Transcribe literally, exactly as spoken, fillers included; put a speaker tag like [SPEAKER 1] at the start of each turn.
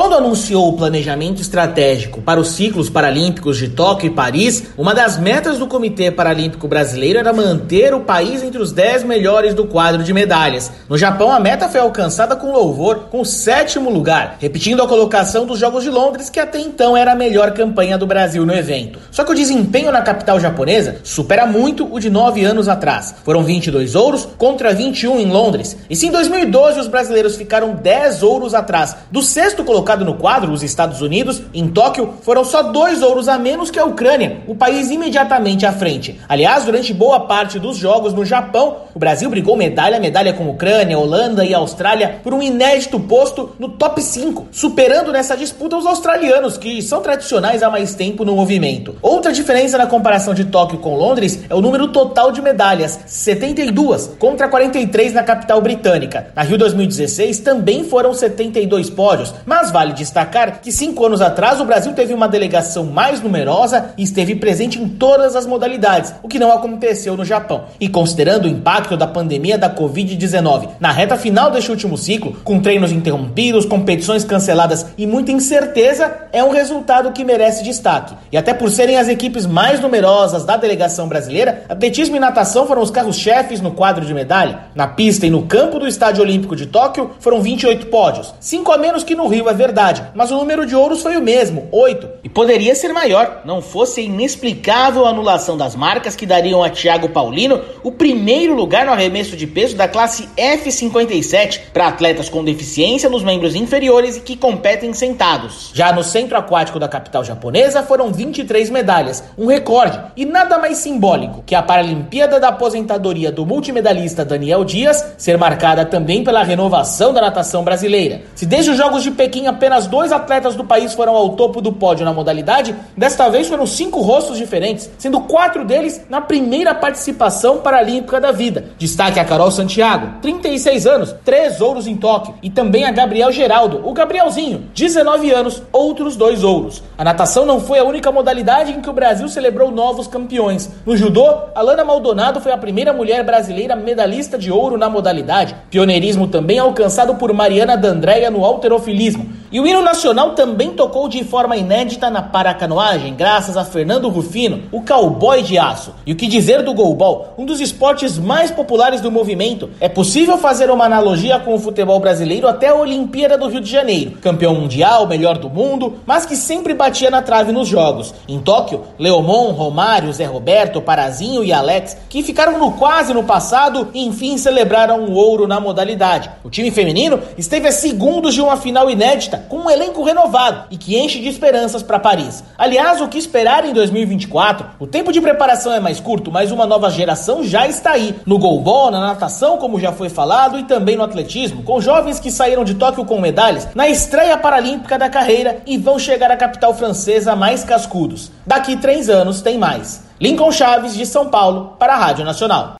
[SPEAKER 1] Quando anunciou o planejamento estratégico para os ciclos paralímpicos de Tóquio e Paris, uma das metas do Comitê Paralímpico Brasileiro era manter o país entre os dez melhores do quadro de medalhas. No Japão, a meta foi alcançada com louvor, com o sétimo lugar, repetindo a colocação dos Jogos de Londres, que até então era a melhor campanha do Brasil no evento. Só que o desempenho na capital japonesa supera muito o de nove anos atrás. Foram vinte e dois ouros contra vinte e um em Londres. E se em dois mil e doze os brasileiros ficaram dez ouros atrás do sexto colocado no quadro, os Estados Unidos, em Tóquio, foram só dois ouros a menos que a Ucrânia, o país imediatamente à frente. Aliás, durante boa parte dos jogos no Japão, o Brasil brigou medalha a medalha com Ucrânia, Holanda e Austrália por um inédito posto no top cinco, superando nessa disputa os australianos, que são tradicionais há mais tempo no movimento. Outra diferença na comparação de Tóquio com Londres é o número total de medalhas, setenta e duas contra quarenta e três na capital britânica. Na Rio dois mil e dezesseis também foram setenta e dois pódios, mas vale destacar que cinco anos atrás o Brasil teve uma delegação mais numerosa e esteve presente em todas as modalidades, o que não aconteceu no Japão. E considerando o impacto da pandemia da covid dezenove na reta final deste último ciclo, com treinos interrompidos, competições canceladas e muita incerteza, é um resultado que merece destaque. E até por serem as equipes mais numerosas da delegação brasileira, atletismo e natação foram os carros-chefes no quadro de medalha. Na pista e no campo do Estádio Olímpico de Tóquio foram vinte e oito pódios, cinco a menos que no Rio, é verdade, mas o número de ouros foi o mesmo, oito. E poderia ser maior, não fosse a inexplicável anulação das marcas que dariam a Thiago Paulino o primeiro lugar no arremesso de peso da classe F cinquenta e sete para atletas com deficiência nos membros inferiores e que competem sentados. Já no centro aquático da capital japonesa foram vinte e três medalhas, um recorde, e nada mais simbólico que a Paralimpíada da aposentadoria do multimedalista Daniel Dias ser marcada também pela renovação da natação brasileira. Se desde os Jogos de Pequim apenas dois atletas do país foram ao topo do pódio na modalidade, desta vez foram cinco rostos diferentes, sendo quatro deles na primeira participação paralímpica da vida. Destaque a Carol Santiago, trinta e seis anos, três ouros em Tóquio, e também a Gabriel Geraldo, o Gabrielzinho, dezenove anos, outros dois ouros. A natação não foi a única modalidade em que o Brasil celebrou novos campeões. No judô, Alana Maldonado foi a primeira mulher brasileira medalhista de ouro na modalidade. Pioneirismo também alcançado por Mariana D'Andrea no halterofilismo. E o hino nacional também tocou de forma inédita na paracanoagem, graças a Fernando Rufino, o cowboy de aço. E o que dizer do goalball, um dos esportes mais populares do movimento? É possível fazer uma analogia com o futebol brasileiro até a Olimpíada do Rio de Janeiro. Campeão mundial, melhor do mundo, mas que sempre batia na trave nos jogos. Em Tóquio, Leomon, Romário, Zé Roberto, Parazinho e Alex, que ficaram no quase no passado e enfim celebraram o ouro na modalidade. O time feminino esteve a segundos de uma final inédita, com um elenco renovado e que enche de esperanças para Paris. Aliás, o que esperar em dois mil e vinte e quatro? O tempo de preparação é mais curto, mas uma nova geração já está aí. No goalball, na natação, como já foi falado, e também no atletismo, com jovens que saíram de Tóquio com medalhas na estreia paralímpica da carreira e vão chegar à capital francesa mais cascudos. Daqui três anos tem mais. Lincoln Chaves, de São Paulo, para a Rádio Nacional.